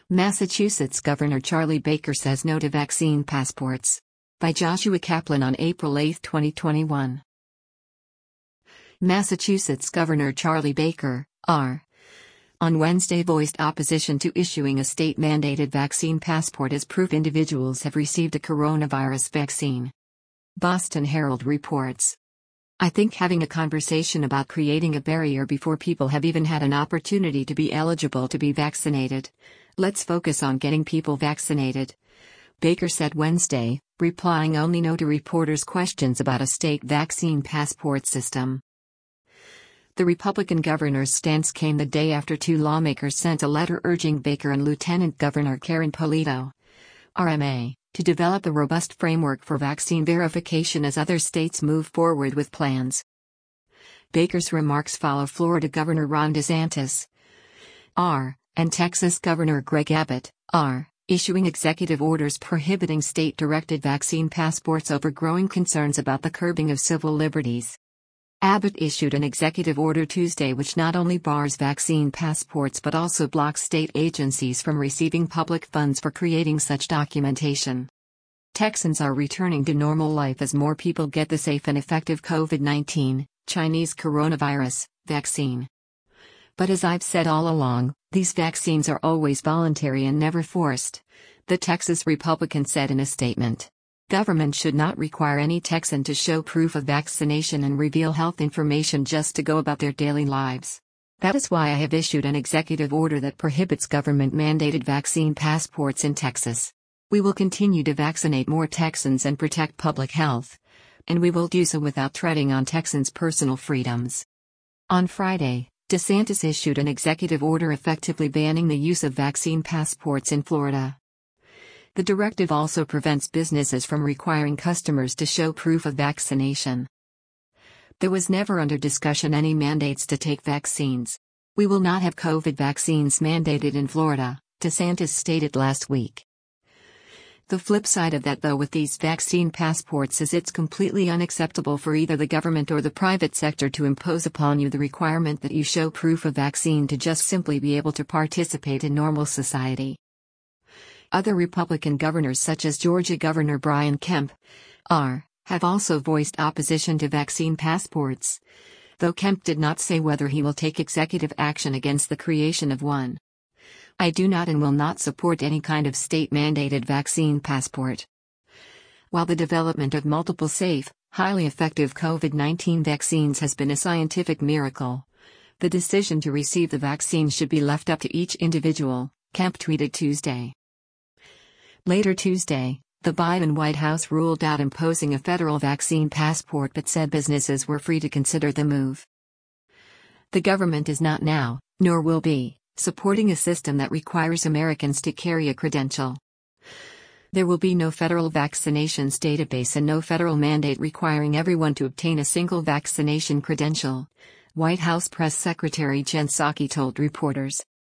Massachusetts Governor Charlie Baker says no to vaccine passports. By Joshua Kaplan on April 8, 2021. Massachusetts Governor Charlie Baker, R., on Wednesday voiced opposition to issuing a state-mandated vaccine passport as proof individuals have received a coronavirus vaccine. Boston Herald reports. I think having a conversation about creating a barrier before people have even had an opportunity to be eligible to be vaccinated. Let's focus on getting people vaccinated, Baker said Wednesday, replying only no to reporters' questions about a state vaccine passport system. The Republican governor's stance came the day after two lawmakers sent a letter urging Baker and Lieutenant Governor Karen Polito, RMA, to develop a robust framework for vaccine verification as other states move forward with plans. Baker's remarks follow Florida Governor Ron DeSantis, R., and Texas Governor Greg Abbott, R., issuing executive orders prohibiting state-directed vaccine passports over growing concerns about the curbing of civil liberties. Abbott issued an executive order Tuesday which not only bars vaccine passports but also blocks state agencies from receiving public funds for creating such documentation. Texans are returning to normal life as more people get the safe and effective COVID-19, Chinese coronavirus, vaccine. But as I've said all along, these vaccines are always voluntary and never forced, the Texas Republican said in a statement. Government should not require any Texan to show proof of vaccination and reveal health information just to go about their daily lives. That is why I have issued an executive order that prohibits government-mandated vaccine passports in Texas. We will continue to vaccinate more Texans and protect public health, and we will do so without treading on Texans' personal freedoms. On Friday, DeSantis issued an executive order effectively banning the use of vaccine passports in Florida. The directive also prevents businesses from requiring customers to show proof of vaccination. There was never under discussion any mandates to take vaccines. We will not have COVID vaccines mandated in Florida, DeSantis stated last week. The flip side of that, though, with these vaccine passports is it's completely unacceptable for either the government or the private sector to impose upon you the requirement that you show proof of vaccine to just simply be able to participate in normal society. Other Republican governors such as Georgia Governor Brian Kemp, R., have also voiced opposition to vaccine passports, though Kemp did not say whether he will take executive action against the creation of one. I do not and will not support any kind of state-mandated vaccine passport. While the development of multiple safe, highly effective COVID-19 vaccines has been a scientific miracle, the decision to receive the vaccine should be left up to each individual, Kemp tweeted Tuesday. Later Tuesday, the Biden White House ruled out imposing a federal vaccine passport but said businesses were free to consider the move. The government is not now, nor will be, supporting a system that requires Americans to carry a credential. There will be no federal vaccinations database and no federal mandate requiring everyone to obtain a single vaccination credential, White House Press Secretary Jen Psaki told reporters.